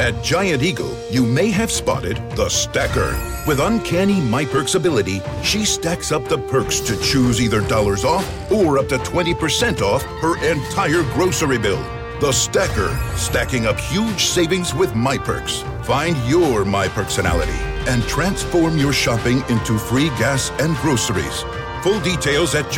At Giant Eagle, you may have spotted the stacker. With uncanny MyPerks ability, she stacks up the perks to choose either dollars off or up to 20% off her entire grocery bill. The stacker, stacking up huge savings with MyPerks. Find your MyPerksonality and transform your shopping into free gas and groceries. Full details at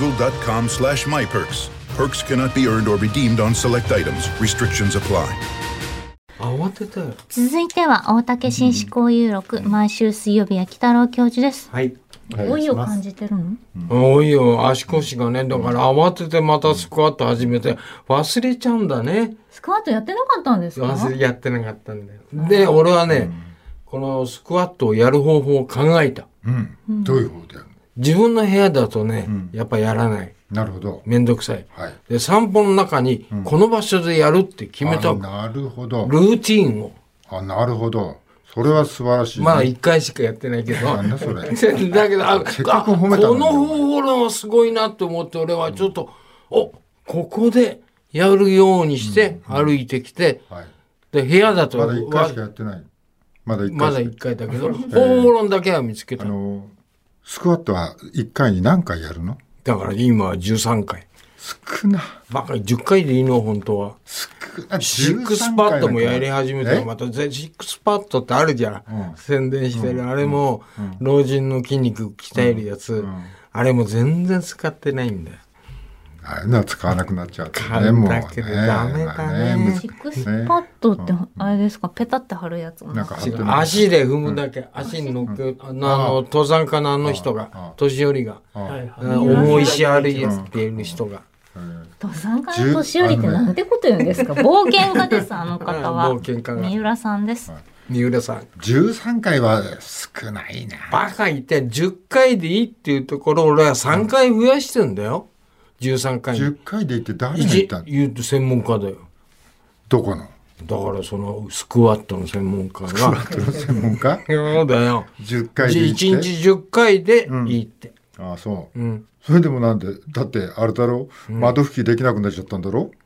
gianteagle.com/myperks. Perks cannot be earned or redeemed on select items. Restrictions apply. 慌てたよ。 続いては大竹紳士交友録、毎週水曜日焼き太郎教授です。 はい。 老いを感じてるの？ 多いよ、足腰がね。だから慌ててまたスクワット始めて忘れちゃうんだね。 スクワットやってなかったんですか？ やってなかったんだよ。で、俺はね、このスクワットをやる方法を考えた。 どういう方法でやるの？ 自分の部屋だとね、やっぱやらない。 なるほど。 めんどくさい。 はい。 で、散歩の中に、この場所でやるって決めた。 なるほど。 ルーティーンを。 なるほど。それは素晴らしい、ね。 まだ1回しかやってないけど。 なんだそれ。 だけど、 せっかく褒めたのに。 この方法はすごいなと思って、俺はちょっと、ここでやるようにして歩いてきて、で、部屋だと。 まだ1回しかやってない。まだ 1回だけど、方法論だけは見つけた。 スクワットは1回に何回やるの？ だから今は13回。 少な。 バカ10回でいいの本当は。 少な。 シックスパッドもやり始めたらまたシックスパッドってあるじゃん。宣伝してる。あれも老人の筋肉鍛えるやつ。あれも全然使ってないんだよ。 あれのは使わなくなっちゃうね。もうだけどダメだね。 シックスパッドってあれですか？ペタって貼るやつ。 なんか足で踏むだけ。足に乗っけ登山家のあの人が、年寄りが、重いし歩いやつっていう人が。 登山家の年寄りってなんてこと言うんですか？冒険家です、あの方は。 冒険家が。 三浦さんです。 三浦さん。 13回は少ないな。 バカ言って10回でいいっていうところ、俺は3回増やしてんだよ。13回に。 10回でいって誰が言ったの？ 言うと専門家だよ。 どこの？ だからそのスクワットの専門家が。スクワットの専門家？ そうだよ。 10回でいいって。 1日10回でいいって。 ああ、そう。それでもなんで？だってあれだろ？窓拭きできなくなっちゃったんだろ？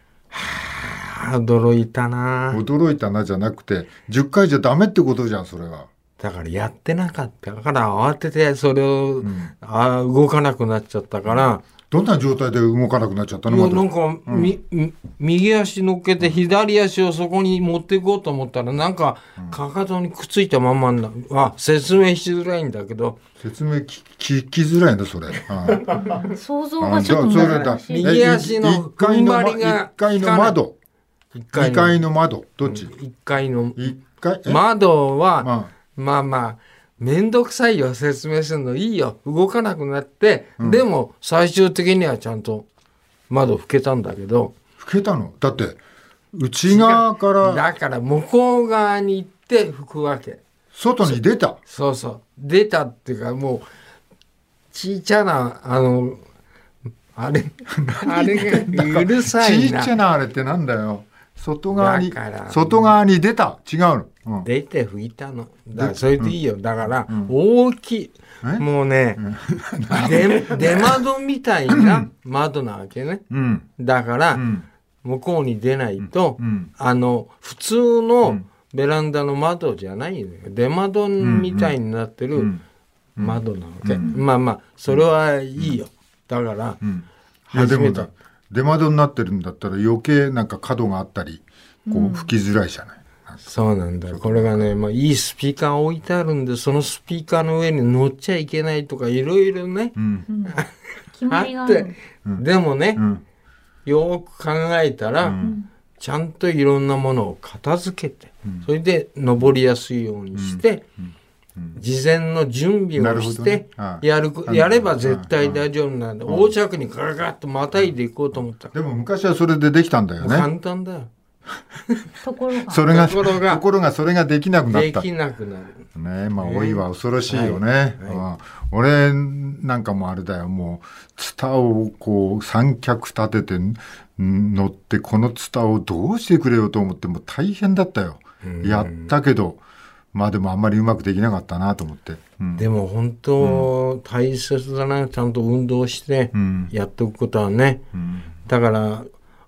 驚いたな。 驚いたなじゃなくて、10回じゃダメってことじゃん、それは。 だからやってなかった。だから慌ててそれを、動かなくなっちゃったから。 どんな状態で動かなくなっちゃったの？ なんか、右足乗っけて左足をそこに持っていこうと思ったら、なんかかかとにくっついたまんまになる。説明しづらいんだけど。 説明聞きづらいんだそれ。 想像がちょっと難しい。 右足の踏ん張りが 1階の窓、2階の窓、どっち ？1階の窓は、まあめんどくさいよ、説明するの。いいよ、動かなくなって、でも最終的にはちゃんと窓拭けたんだけど。 拭けたの？だって内側からだから向こう側に行って拭くわけ。 外に出た。 そう出たっていうか、もうちいちゃなあれがうるさいな。 ちいちゃなあれってなんだよ。外側に出た。違うの。 出て拭いたの。だからそれでいいよ。だから大きい、もうね、出窓みたいな窓なわけね。だから向こうに出ないと、普通のベランダの窓じゃないのよ。出窓みたいになってる窓なわけ。まあそれはいいよ。だからでも出窓になってるんだったら余計なんか角があったりこう吹きづらいじゃない。 そうなんだよ。これがね、いいスピーカー置いてあるんで、そのスピーカーの上に乗っちゃいけないとかいろいろね、あって、でもね、よく考えたら、ちゃんといろんなものを片付けて、それで登りやすいようにして、事前の準備をしてやれば絶対大丈夫なんだ。横着にガガッとまたいでいこうと思った。 でも昔はそれでできたんだよね。 簡単だよ。 ところがそれができなくなった。 できなくなる。 ね、老いは恐ろしいよね。俺なんかもあれだよ。もうツタをこう三脚立てて乗って、このツタをどうしてくれようと思っても大変だったよ。やったけど。でもあんまりうまくできなかったなと思って、 でも本当大切だな、ちゃんと運動してやっておくことはね、だから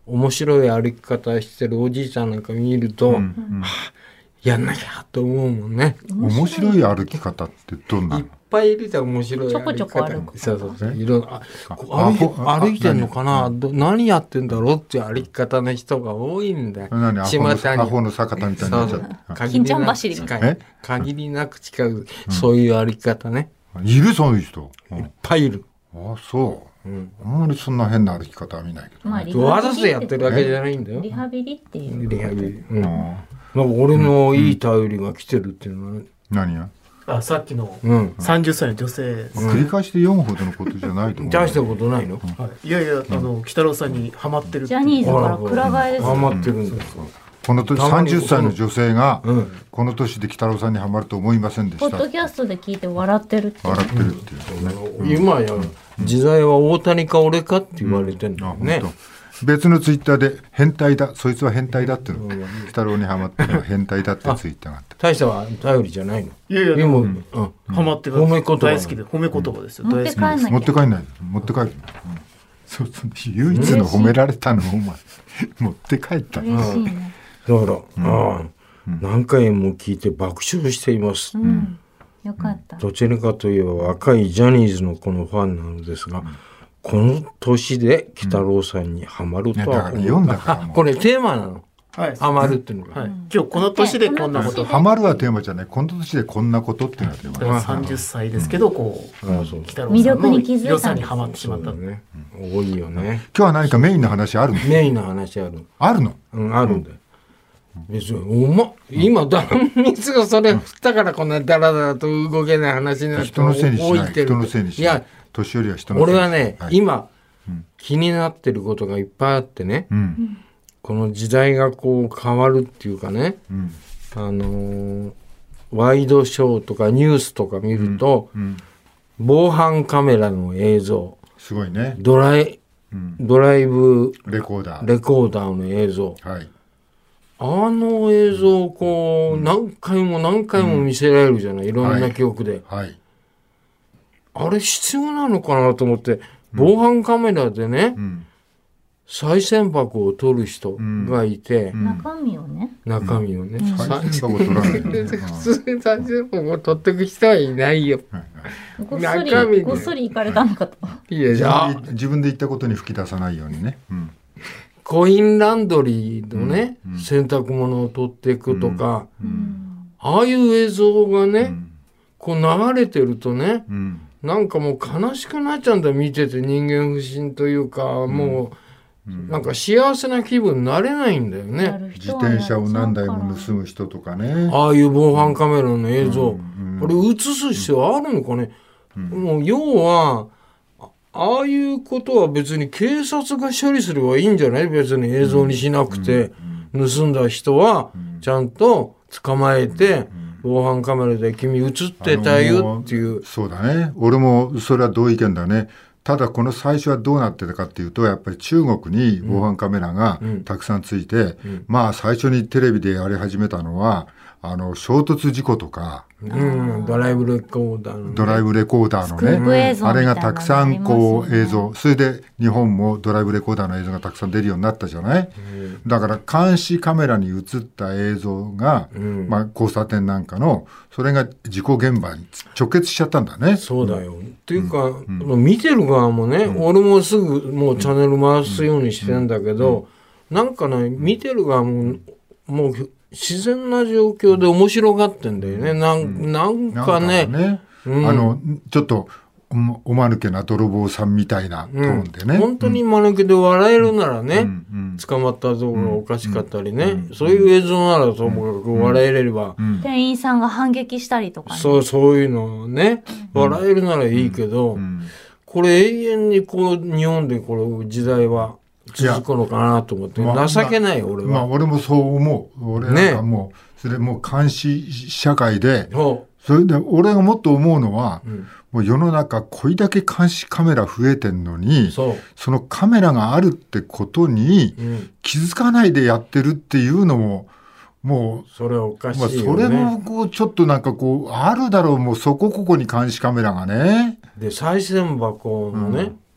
面白い歩き方してるおじいちゃんなんか見ると、やんなきゃと思うもんね。 面白い歩き方ってどんなの？ いっぱいいるじゃん、面白い歩き方。 ちょこちょこ歩く。 そうそう。いろいろ歩いてんのかな、何やってんだろうっていう歩き方の人が多いんだよ。 何アホの坂田みたいになっちゃって。 金ちゃん走りみたいな。 限りなく近く、そういう歩き方ね。 いるそういう人。 いっぱいいる。 あ、そう。あんまりそんな変な歩き方は見ないけどね。 わざとやってるわけじゃないんだよ。 リハビリっていう。 リハビリ。なんか俺のいい頼りが来てるっていうのは、 何や？ さっきの30歳の女性、 繰り返して読むほどのことじゃないと思う。 大したことないの？ いやいや、鬼太郎さんにハマってる。 ジャニーズからくら替えです。 ハマってるんですよ。 この年30歳の女性がこの年で鬼太郎さんにハマると思いませんでした。 ポッドキャストで聞いて笑ってるって。 笑ってるっていうね。今や時代は大谷か俺かって言われてんだよね。 別のツイッターで変態だ、そいつは変態だっていうの、鬼太郎にハマってるのは変態だってツイッターがあった。 大したは頼りじゃないの？ いやいや、でもハマってる。 褒め言葉大好きで褒め言葉ですよ。 持って帰んなきゃ。 持って帰んない。持って帰る。そう唯一の褒められたのをお前持って帰った。 嬉しいね。 だから何回も聞いて爆笑しています。 よかった。 どちらかといえば若いジャニーズのこのファンなのですが、この年で鬼太郎さんにハマるとは思う。これテーマなの。ハマるっていうのが。 今日この年でこんなこと。 ハマるはテーマじゃない。この年でこんなことっていうのがテーマ。 30歳ですけど、こう鬼太郎魅さんの力に気づいた良さにハマってしまったね。多いよね。 今日は何かメインの話あるの？ メインの話ある。 あるの？ あるんだよ。別に今断蜜がそれ振ったからこんなダラダラと動けない話になって人のせいにしない。人のせいにしない。年寄りは人のせいにしない。 俺はね、今気になってることがいっぱいあってね、この時代がこう変わるっていうかね、ワイドショーとかニュースとか見ると、防犯カメラの映像、 すごいね。 ドライブレコーダーの映像、あの映像をこう何回も何回も見せられるじゃない、いろんな曲で、あれ必要なのかなと思って、防犯カメラでね、賽銭箱を取る人がいて、 中身をね、 賽銭箱取らない。 普通に賽銭箱を取ってく人はいないよ。 ごっそり行かれたのかと。 いや、じゃあ自分で言ったことに吹き出さないようにね。 コインランドリーのね、洗濯物を取っていくとか、ああいう映像がね、こう流れてるとね、なんかもう悲しくなっちゃうんだ、見てて。人間不信というか、もうなんか幸せな気分になれないんだよね。 自転車を何台も盗む人とかね、 ああいう防犯カメラの映像、これ映す必要あるのかね。もう要はああいうことは別に警察が処理すればいいんじゃない？別に映像にしなくて、盗んだ人はちゃんと捕まえて、防犯カメラで君映ってたよっていう。 そうだね。俺もそれは同意見だね。ただこの最初はどうなってたかっていうと、やっぱり中国に防犯カメラがたくさんついて、まあ最初にテレビでやり始めたのは衝突事故とか、 ドライブレコーダーのね、 ドライブレコーダーのね、あれがたくさんこう映像、それで日本もドライブレコーダーの映像がたくさん出るようになったじゃない。だから監視カメラに映った映像が、まあ交差点なんかのそれが事故現場に直結しちゃったんだね。 そうだよ。っていうか、見てる側もね、俺もすぐもうチャンネル回すようにしてんだけど、なんかね、見てる側ももう自然な状況で面白がってんだよね。なんかね、ちょっとおまぬけな泥棒さんみたいなトーンでね。本当に間抜けで笑えるならね、捕まったところがおかしかったりね、そういう映像ならともかく笑えれれば、 店員さんが反撃したりとかね。 そういうのね、笑えるならいいけど、これ永遠にこう日本でこの時代は続くのかなと思って、情けない俺は。 まあ俺もそう思う。俺なんかもう、それもう監視社会で、それで俺がもっと思うのは、もう世の中これだけ監視カメラ増えてんのに、そのカメラがあるってことに気づかないでやってるっていうのも、もう、 それはおかしいよね。 それもこうちょっとなんかこう、あるだろう、もうそこここに監視カメラがね。 で、賽銭箱のね、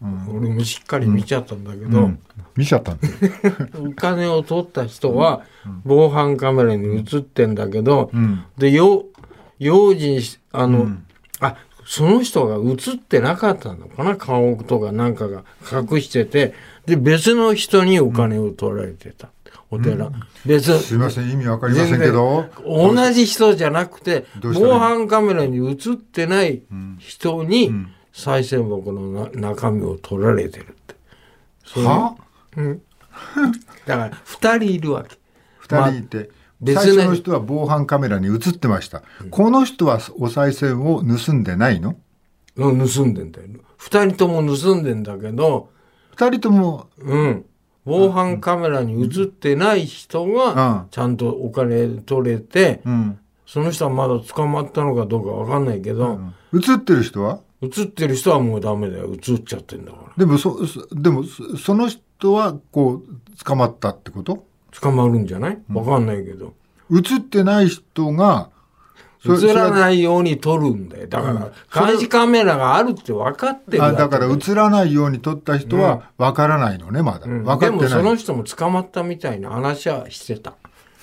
俺もしっかり見ちゃったんだけど、 見ちゃったんだよ。 お金を取った人は防犯カメラに映ってんだけど、で用心しその人が映ってなかったのかな、顔とかなんかが隠してて、で別の人にお金を取られてた、お寺、 すいません、意味わかりませんけど、 同じ人じゃなくて防犯カメラに映ってない人に賽銭箱の中身を取られてるって。 は？ だから2人いるわけ。 2人いて、最初の人は防犯カメラに映ってました。この人はお賽銭を盗んでないの？ 盗んでんだよ。2人とも盗んでんだけど、 2人とも、 防犯カメラに映ってない人がちゃんとお金取れて、その人はまだ捕まったのかどうか分かんないけど、 映ってる人は？ 映ってる人はもうダメだよ、映っちゃってんだから。 でもその人はこう捕まったってこと？ 捕まるんじゃない？分かんないけど、 映ってない人が映らないように撮るんだよ。だから監視カメラがあるって分かってるわけだから映らないように撮った人は分からないのね、まだ。分かってない。 でもその人も捕まったみたいな話はしてた。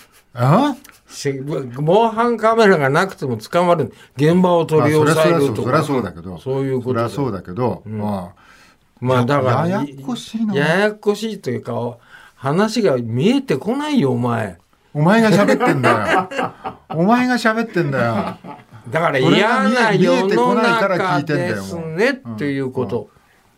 防犯カメラがなくても捕まる。現場を取り押さえるとか。 そりゃそうだけど。 そういうこと。 そりゃそうだけど。 まあだからややこしいな。 ややこしいというか、話が見えてこないよ、お前。 お前が喋ってんだよ。お前が喋ってんだよ。 だから嫌な世の中ですねっていうこと。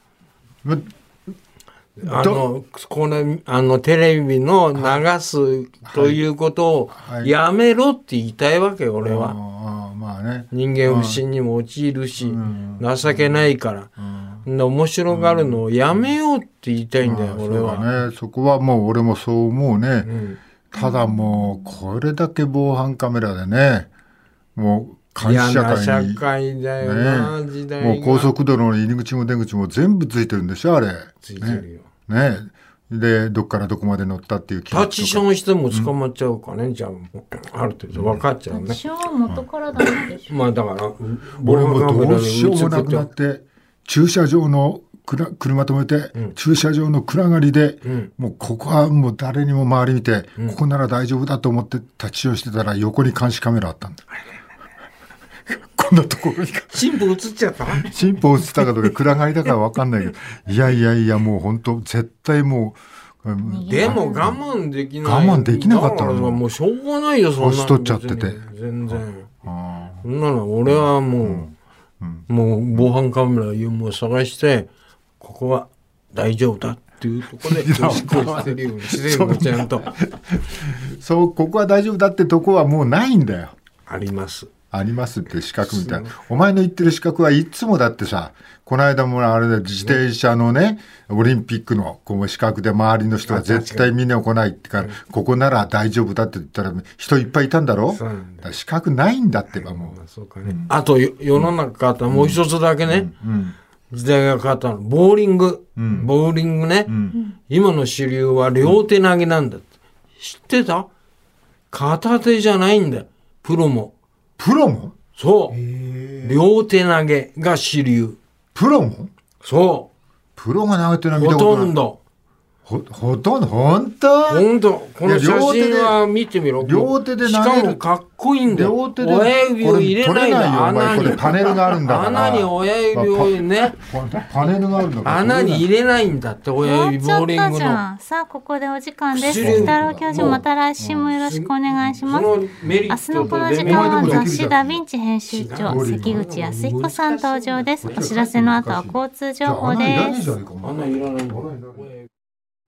このテレビの流すということをやめろって言いたいわけよ、俺は。 まあね、 人間不信にも陥るし、情けないから。面白がるのをやめようって言いたいんだよ、俺は。 そこはもう俺もそう思うね。ただもうこれだけ防犯カメラでね、もう監視社会にだよな、時代が。 もう高速道路の入り口も出口も全部ついてるんでしょ、あれ。 ついてるよ。 ね。でどっからどこまで乗ったっていうタッチションしても捕まっちゃうかね、じゃあある程度分かっちゃうね。 タッチションは元からダメでしょ。 まあだから俺もどうしようもなくなって、駐車場の車止めて、駐車場の暗がりで、もうここはもう誰にも周り見て、ここなら大丈夫だと思ってタッチションしてたら横に監視カメラあったんだ。こんなところに進歩映っちゃった？ 進歩映ったかどうか暗がりだから分かんないけど、いやもう本当絶対もう、 でも我慢できない。 我慢できなかったの。 もうしょうがないよ、そんなの。 年取っちゃってて。 全然。そんなの俺はもう防犯カメラもう探して、ここは大丈夫だっていうところで年越してるようにしてるの、ちゃんと。 そう、ここは大丈夫だってとこはもうないんだよ。 あります。 ありますって資格みたいな。お前の言ってる資格はいつもだってさ、この間もあれで自転車のね、オリンピックのこう資格で周りの人は絶対みんな来ないってから、ここなら大丈夫だって言ったら人いっぱいいたんだろ？資格ないんだってばもう。 そうかね。あと世の中変わったもう一つだけね、時代が変わったの。ボーリングね、今の主流は両手投げなんだって。知ってた？片手じゃないんだよ。プロも。そう。両手投げが主流。 プロも？ そう。 プロが投げてるの見たことない。 ほとんど。 ほとんど本当？ この写真は見てみろ。 両手で投げる。 しかもかっこいいんだよ。 両手で親指を入れないんだ。穴に。 これパネルがあるんだから。 穴に親指をね。 パネルがあるんだから。 穴に入れないんだって、親指ボーリングの。 さあここでお時間です。北郎教授、また来週もよろしくお願いします。明日のこの時間は雑誌ダヴィンチ編集長関口康彦さん登場です。お知らせの後は交通情報です。 穴いらないんだ。